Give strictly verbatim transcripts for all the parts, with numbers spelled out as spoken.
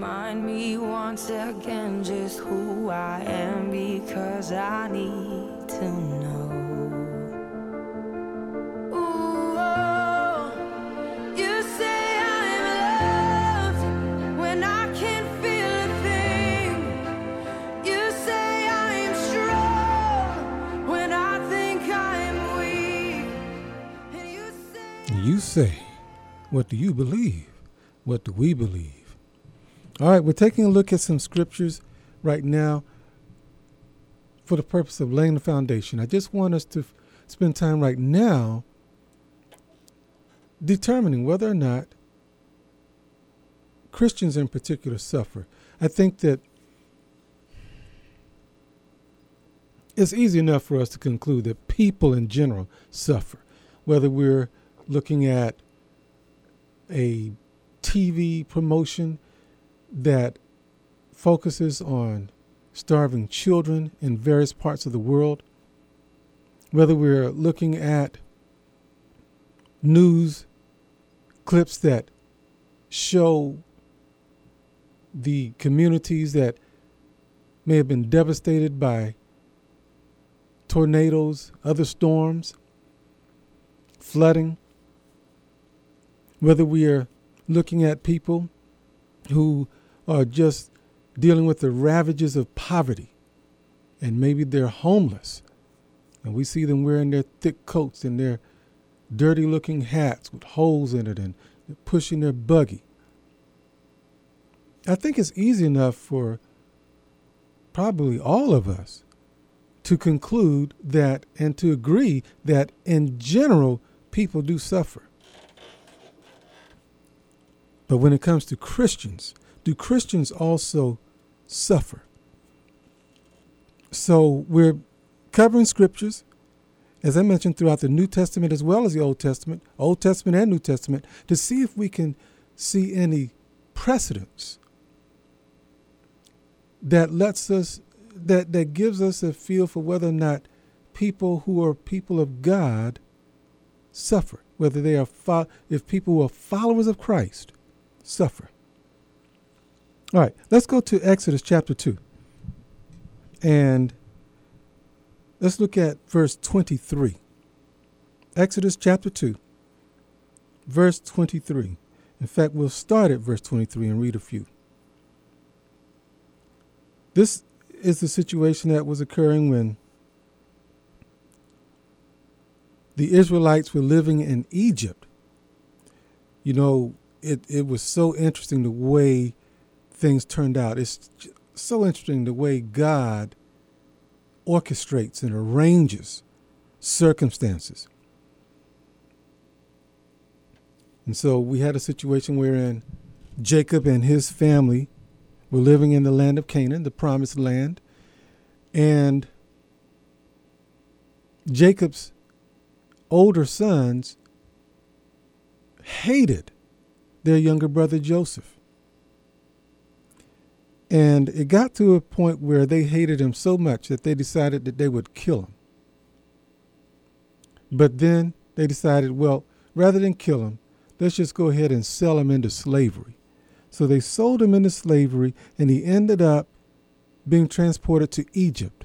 remind me once again just who I am, because I need to know. Ooh, oh, you say I'm loved when I can't feel a thing. You say I'm strong when I think I'm weak. And you say, You say, what do you believe? What do we believe? All right, we're taking a look at some scriptures right now for the purpose of laying the foundation. I just want us to f- spend time right now determining whether or not Christians in particular suffer. I think that it's easy enough for us to conclude that people in general suffer, whether we're looking at a T V promotion that focuses on starving children in various parts of the world, whether we're looking at news clips that show the communities that may have been devastated by tornadoes, other storms, flooding, whether we are looking at people who are just dealing with the ravages of poverty, and maybe they're homeless, and we see them wearing their thick coats and their dirty looking hats with holes in it and pushing their buggy. I think it's easy enough for probably all of us to conclude that and to agree that in general people do suffer. But when it comes to Christians, do Christians also suffer? So we're covering scriptures, as I mentioned, throughout the New Testament as well as the Old Testament, Old Testament and New Testament, to see if we can see any precedents that lets us, that, that gives us a feel for whether or not people who are people of God suffer, whether they are, fo- if people who are followers of Christ suffer. All right, let's go to Exodus chapter two. And let's look at verse twenty-three. Exodus chapter two, verse twenty-three. In fact, we'll start at verse twenty-three and read a few. This is the situation that was occurring when the Israelites were living in Egypt. You know, it, it was so interesting the way things turned out. It's so interesting the way God orchestrates and arranges circumstances. And so we had a situation wherein Jacob and his family were living in the land of Canaan, the promised land, and Jacob's older sons hated their younger brother Joseph. And it got to a point where they hated him so much that they decided that they would kill him. But then they decided, well, rather than kill him, let's just go ahead and sell him into slavery. So they sold him into slavery, and he ended up being transported to Egypt,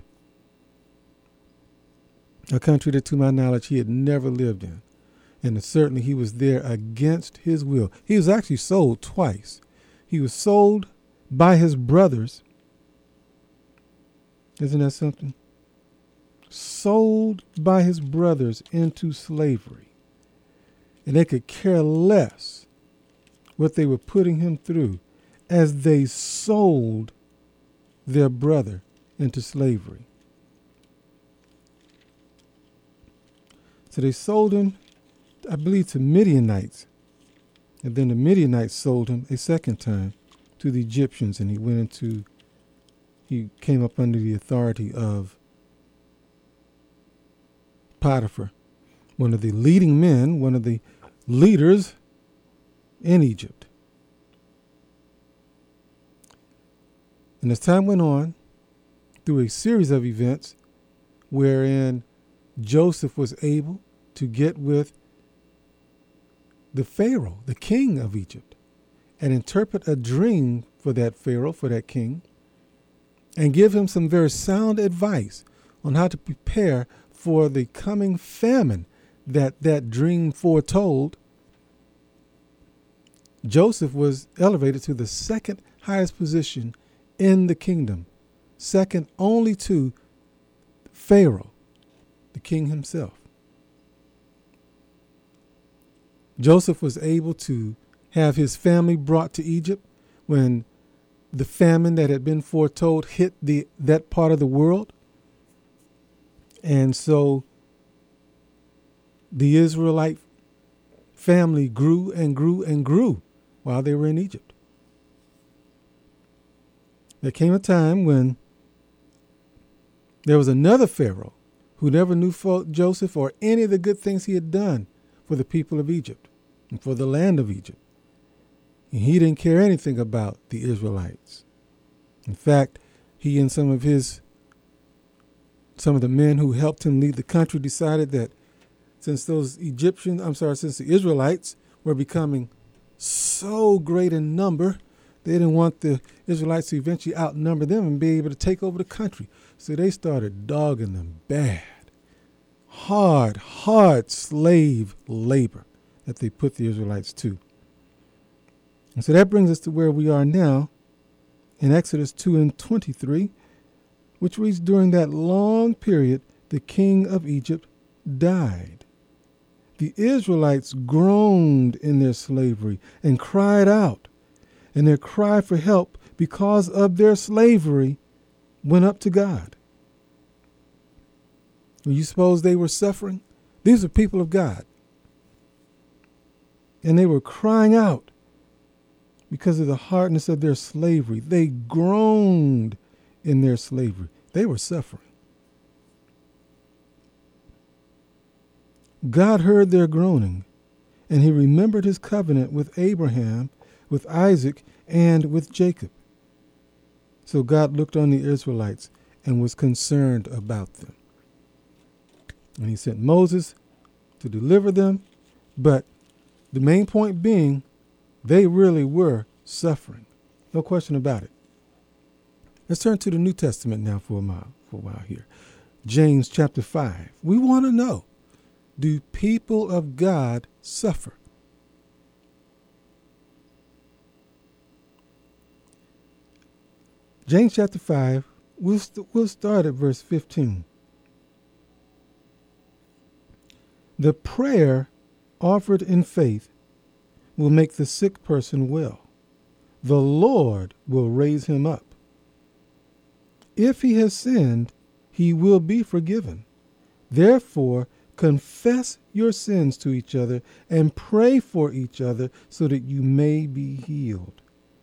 a country that, to my knowledge, he had never lived in. And certainly he was there against his will. He was actually sold twice. He was sold by his brothers. Isn't that something? Sold by his brothers into slavery. And they could care less what they were putting him through as they sold their brother into slavery. So they sold him, I believe, to Midianites. And then the Midianites sold him a second time to the Egyptians, and he went into, he came up under the authority of Potiphar, one of the leading men, one of the leaders in Egypt. And as time went on, through a series of events wherein Joseph was able to get with the Pharaoh, the king of Egypt, and interpret a dream for that Pharaoh, for that king, and give him some very sound advice on how to prepare for the coming famine that that dream foretold, Joseph was elevated to the second highest position in the kingdom, second only to Pharaoh, the king himself. Joseph was able to have his family brought to Egypt when the famine that had been foretold hit the that part of the world. And so the Israelite family grew and grew and grew while they were in Egypt. There came a time when there was another Pharaoh who never knew Joseph or any of the good things he had done for the people of Egypt and for the land of Egypt. And he didn't care anything about the Israelites. In fact, he and some of his, some of the men who helped him lead the country decided that since those Egyptians, I'm sorry, since the Israelites were becoming so great in number, they didn't want the Israelites to eventually outnumber them and be able to take over the country. So they started dogging them bad. Hard, hard slave labor that they put the Israelites to. And so that brings us to where we are now in Exodus two and twenty-three, which reads, during that long period, the king of Egypt died. The Israelites groaned in their slavery and cried out, and their cry for help because of their slavery went up to God. Well, you suppose they were suffering? These are people of God. And they were crying out because of the hardness of their slavery. They groaned in their slavery. They were suffering. God heard their groaning, and he remembered his covenant with Abraham, with Isaac, and with Jacob. So God looked on the Israelites and was concerned about them. And he sent Moses to deliver them, but the main point being, they really were suffering. No question about it. Let's turn to the New Testament now for a while, for a while here. James chapter five. We want to know, do people of God suffer? James chapter five, we'll, st- we'll start at verse fifteen. The prayer offered in faith will make the sick person well. The Lord will raise him up. If he has sinned, he will be forgiven. Therefore, confess your sins to each other and pray for each other so that you may be healed.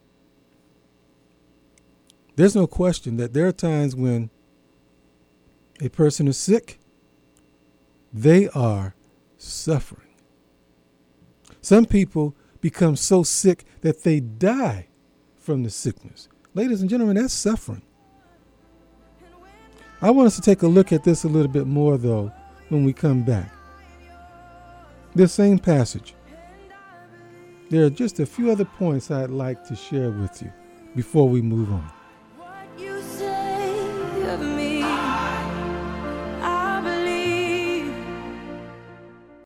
There's no question that there are times when a person is sick, they are suffering. Some people become so sick that they die from the sickness. Ladies and gentlemen, that's suffering. I want us to take a look at this a little bit more, though, when we come back. This same passage. There are just a few other points I'd like to share with you before we move on. What you say of me